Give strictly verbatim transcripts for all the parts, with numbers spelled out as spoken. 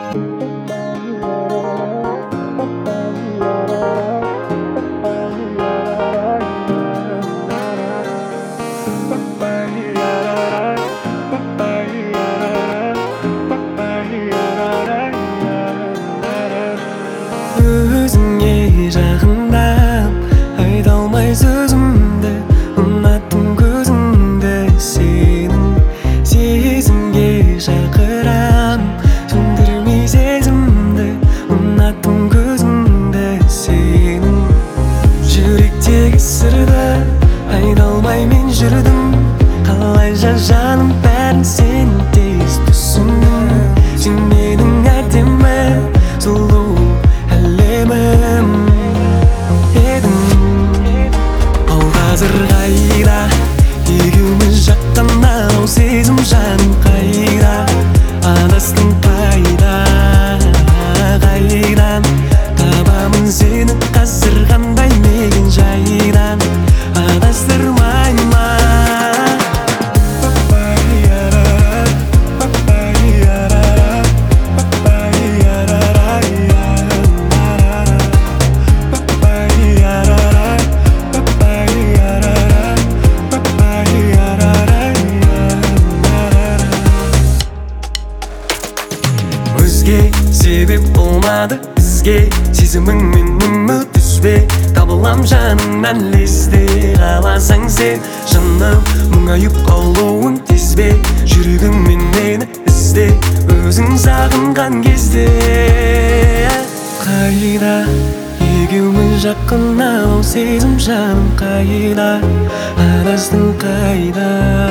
Өзіңе жақындап айта алмай сөзімді, ұнаттым көзіңді сенің. Сезімге шақырам, сөндірмей сезімді, ұнаттым көзіңді сенің. Жүректегі сырды айта алмай мен жүрдім, қалайша жаным бәрін сен тез түсіндің. Сен менің әдемі сұлу әлемім едің. Ал қазір қайда, екеуміз жақтан-ау, сезім жаным қайда, адастың қайда, қайдан табамын сені қазір қандай мекен жайдан, адастырмай ма? Өзге себеп болмады бізге, сезіміңмен үміт үзбе, табылам жаныңнан лезде. Қаласаң сен жаным, мұңайып қалуың тез бе, жүрегіңмен мені ізде, өзің сағынған кезде. Қайда, екеуміз жақын-ау, сезім жаным қайда, адастың қайда,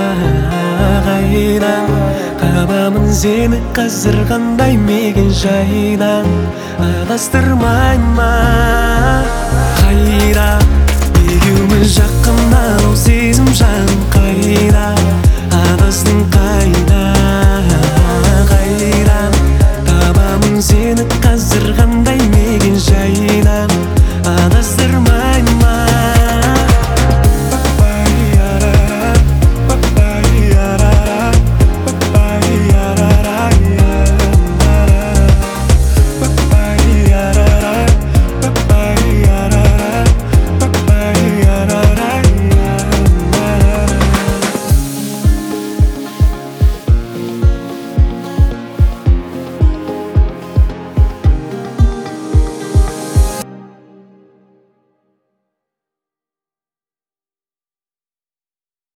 қайдан табамын сені қазір қандай мекен жайдан, адастырмай ма? Қайда, екеуміз жақын-ау, сезім жаным қайда, адастың қайда.